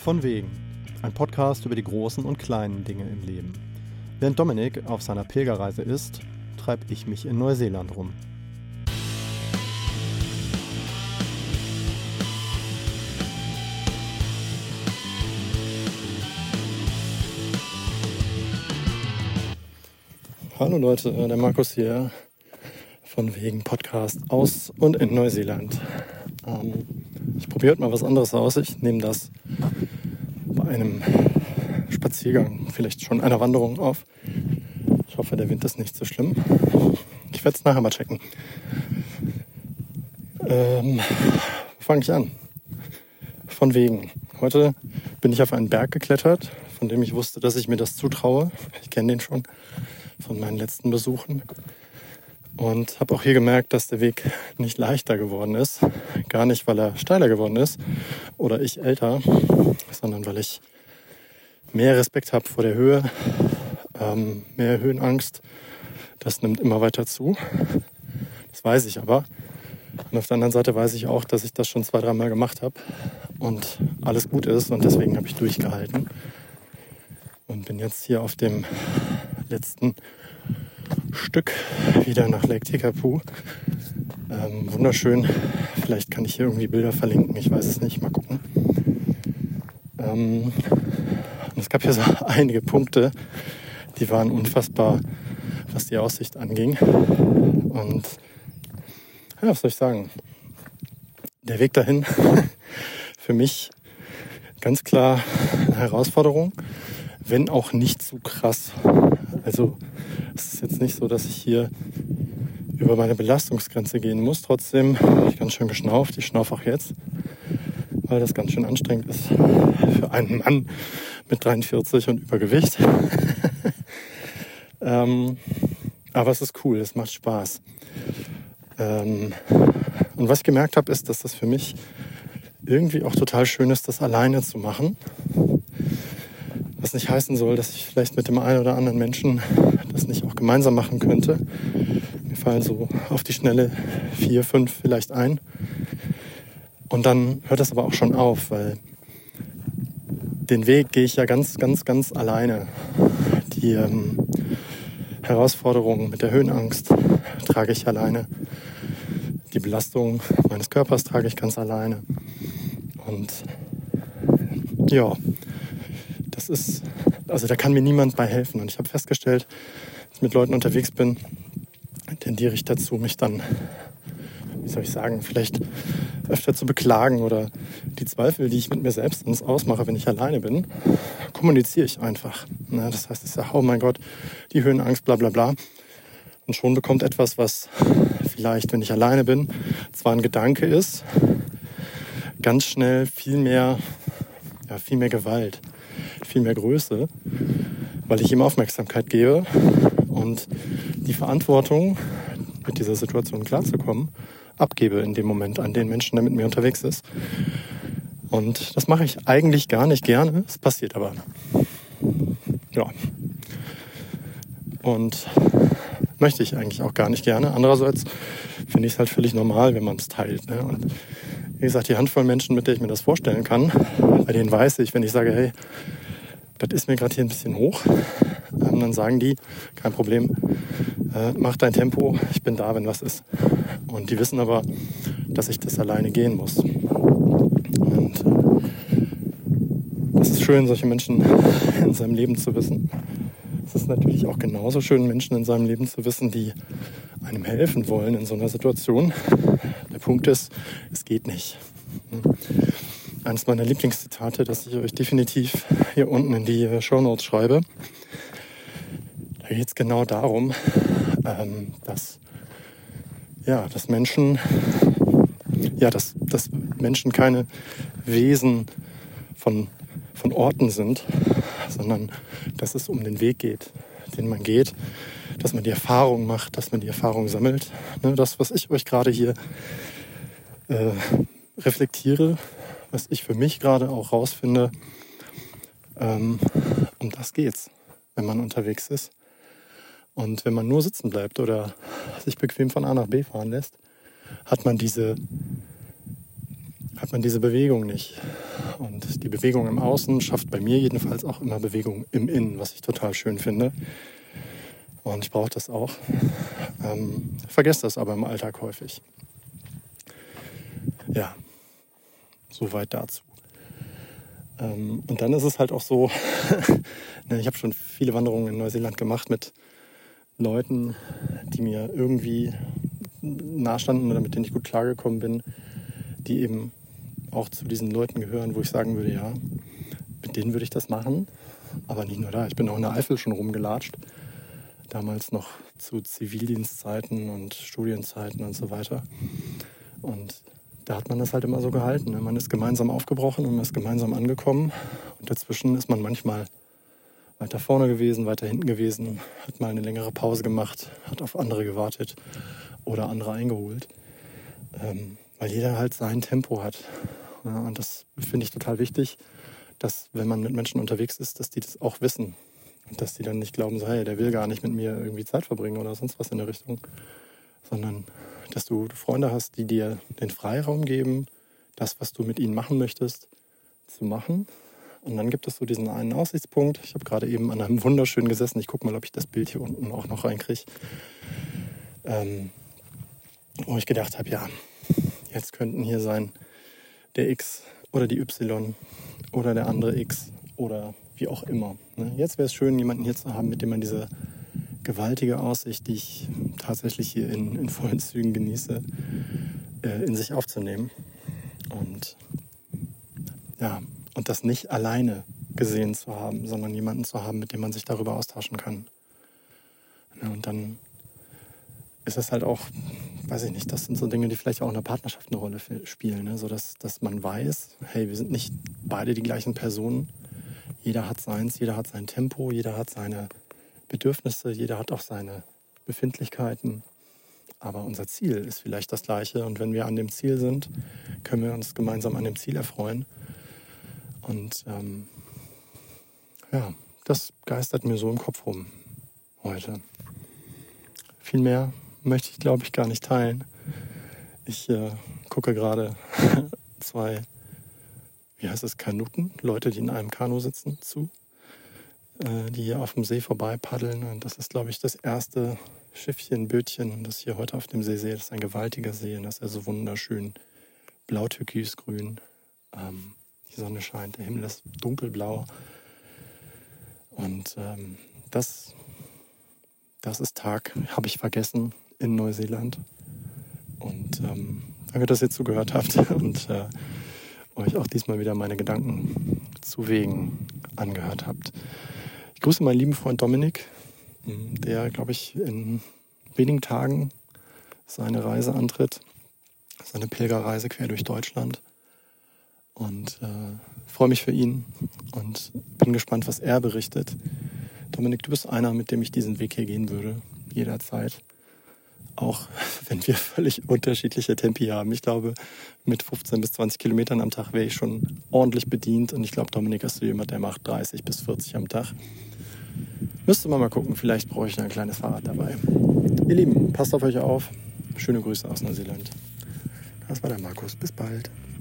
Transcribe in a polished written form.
Von wegen. Ein Podcast über die großen und kleinen Dinge im Leben. Während Dominik auf seiner Pilgerreise ist, treibe ich mich in Neuseeland rum. Hallo Leute, der Markus hier, von wegen Podcast aus und in Neuseeland. Ich probiere heute mal was anderes aus. Ich nehme das bei einem Spaziergang, vielleicht schon einer Wanderung auf. Ich hoffe, der Wind ist nicht so schlimm. Ich werde es nachher mal checken. Wo fange ich an? Von wegen. Heute bin ich auf einen Berg geklettert, von dem ich wusste, dass ich mir das zutraue. Ich kenne den schon von meinen letzten Besuchen. Und habe auch hier gemerkt, dass der Weg nicht leichter geworden ist. Gar nicht, weil er steiler geworden ist oder ich älter, sondern weil ich mehr Respekt habe vor der Höhe, mehr Höhenangst. Das nimmt immer weiter zu. Das weiß ich aber. Und auf der anderen Seite weiß ich auch, dass ich das schon 2-3 Mal gemacht habe und alles gut ist. Und deswegen habe ich durchgehalten. Und bin jetzt hier auf dem letzten Stück wieder nach Lake Tekapu. Wunderschön. Vielleicht kann ich hier irgendwie Bilder verlinken. Ich weiß es nicht. Mal gucken. Und es gab hier so einige Punkte, die waren unfassbar, was die Aussicht anging. Und ja, was soll ich sagen? Der Weg dahin für mich ganz klar eine Herausforderung, wenn auch nicht zu krass. Also es ist jetzt nicht so, dass ich hier über meine Belastungsgrenze gehen muss. Trotzdem habe ich ganz schön geschnauft. Ich schnaufe auch jetzt, weil das ganz schön anstrengend ist für einen Mann mit 43 und Übergewicht. Aber es ist cool, es macht Spaß. Und was ich gemerkt habe, ist, dass das für mich irgendwie auch total schön ist, das alleine zu machen. Was nicht heißen soll, dass ich vielleicht mit dem einen oder anderen Menschen das nicht auch gemeinsam machen könnte. Mir fallen so auf die Schnelle 4, 5 vielleicht ein. Und dann hört das aber auch schon auf, weil den Weg gehe ich ja ganz, ganz, ganz alleine. Die Herausforderungen mit der Höhenangst trage ich alleine. Die Belastung meines Körpers trage ich ganz alleine. Und ja, das ist, also da kann mir niemand bei helfen. Und ich habe festgestellt, dass ich mit Leuten unterwegs bin, tendiere ich dazu, mich dann, wie soll ich sagen, vielleicht öfter zu beklagen oder die Zweifel, die ich mit mir selbst ausmache, wenn ich alleine bin, kommuniziere ich einfach. Das heißt, ich sage, oh mein Gott, die Höhenangst, bla bla bla. Und schon bekommt etwas, was vielleicht, wenn ich alleine bin, zwar ein Gedanke ist, ganz schnell viel mehr Gewalt, viel mehr Größe, weil ich ihm Aufmerksamkeit gebe und die Verantwortung, mit dieser Situation klarzukommen, abgebe in dem Moment an den Menschen, der mit mir unterwegs ist. Und das mache ich eigentlich gar nicht gerne, es passiert aber. Ja. Und möchte ich eigentlich auch gar nicht gerne. Andererseits finde ich es halt völlig normal, wenn man es teilt. Ne? Und wie gesagt, die Handvoll Menschen, mit denen ich mir das vorstellen kann, bei denen weiß ich, wenn ich sage, hey, das ist mir gerade hier ein bisschen hoch, dann sagen die, kein Problem, mach dein Tempo, ich bin da, wenn was ist. Und die wissen aber, dass ich das alleine gehen muss. Und das ist schön, solche Menschen in seinem Leben zu wissen. Es ist natürlich auch genauso schön, Menschen in seinem Leben zu wissen, die einem helfen wollen in so einer Situation. Der Punkt ist, es geht nicht. Eines meiner Lieblingszitate, das ich euch definitiv hier unten in die Shownotes schreibe. Da geht es genau darum, dass Menschen keine Wesen von Orten sind, sondern dass es um den Weg geht, den man geht, dass man die Erfahrung macht, dass man die Erfahrung sammelt. Das, was ich euch gerade hier reflektiere, was ich für mich gerade auch rausfinde, um das geht's, wenn man unterwegs ist. Und wenn man nur sitzen bleibt oder sich bequem von A nach B fahren lässt, hat man diese Bewegung nicht. Und die Bewegung im Außen schafft bei mir jedenfalls auch immer Bewegung im Innen, was ich total schön finde. Und ich brauche das auch. Vergesse das aber im Alltag häufig. Ja, soweit dazu. Und dann ist es halt auch so, ich habe schon viele Wanderungen in Neuseeland gemacht mit Leuten, die mir irgendwie nahestanden oder mit denen ich gut klargekommen bin, die eben auch zu diesen Leuten gehören, wo ich sagen würde, ja, mit denen würde ich das machen, aber nicht nur da. Ich bin auch in der Eifel schon rumgelatscht, damals noch zu Zivildienstzeiten und Studienzeiten und so weiter. Und da hat man das halt immer so gehalten. Man ist gemeinsam aufgebrochen und man ist gemeinsam angekommen. Und dazwischen ist man manchmal weiter vorne gewesen, weiter hinten gewesen, hat mal eine längere Pause gemacht, hat auf andere gewartet oder andere eingeholt. Weil jeder halt sein Tempo hat. Ja, und das finde ich total wichtig, dass wenn man mit Menschen unterwegs ist, dass die das auch wissen. Und dass die dann nicht glauben, so, hey, der will gar nicht mit mir irgendwie Zeit verbringen oder sonst was in der Richtung. Sondern dass du Freunde hast, die dir den Freiraum geben, das, was du mit ihnen machen möchtest, zu machen. Und dann gibt es so diesen einen Aussichtspunkt. Ich habe gerade eben an einem wunderschönen gesessen. Ich gucke mal, ob ich das Bild hier unten auch noch reinkriege. Wo ich gedacht habe, ja, jetzt könnten hier sein der X oder die Y oder der andere X oder wie auch immer. Jetzt wäre es schön, jemanden hier zu haben, mit dem man diese gewaltige Aussicht, die ich tatsächlich hier in vollen Zügen genieße, in sich aufzunehmen. Und ja, und das nicht alleine gesehen zu haben, sondern jemanden zu haben, mit dem man sich darüber austauschen kann. Ja, und dann ist es halt auch, weiß ich nicht, das sind so Dinge, die vielleicht auch in der Partnerschaft eine Rolle spielen. Ne? So dass man weiß, hey, wir sind nicht beide die gleichen Personen. Jeder hat seins, jeder hat sein Tempo, jeder hat seine Bedürfnisse, jeder hat auch seine Befindlichkeiten. Aber unser Ziel ist vielleicht das gleiche. Und wenn wir an dem Ziel sind, können wir uns gemeinsam an dem Ziel erfreuen. Und ja, das geistert mir so im Kopf rum heute. Viel mehr möchte ich, glaube ich, gar nicht teilen. Ich gucke gerade 2, wie heißt es, Kanuten, Leute, die in einem Kanu sitzen, zu, die hier auf dem See vorbei paddeln. Und das ist, glaube ich, das erste Schiffchen, Bötchen, das ich hier heute auf dem See sehe. Das ist ein gewaltiger See und das ist also wunderschön blau-türkisgrün. Die Sonne scheint, der Himmel ist dunkelblau. Und das ist Tag, habe ich vergessen, in Neuseeland. Und danke, dass ihr zugehört habt und euch auch diesmal wieder meine Gedanken zu Wegen angehört habt. Ich grüße meinen lieben Freund Dominik, der, glaube ich, in wenigen Tagen seine Reise antritt, seine Pilgerreise quer durch Deutschland. Und freue mich für ihn und bin gespannt, was er berichtet. Dominik, du bist einer, mit dem ich diesen Weg hier gehen würde, jederzeit. Auch wenn wir völlig unterschiedliche Tempi haben. Ich glaube, mit 15 bis 20 Kilometern am Tag wäre ich schon ordentlich bedient. Und ich glaube, Dominik ist so jemand, der macht 30 bis 40 am Tag. Müsste man mal gucken, vielleicht brauche ich ein kleines Fahrrad dabei. Ihr Lieben, passt auf euch auf. Schöne Grüße aus Neuseeland. Das war der Markus. Bis bald.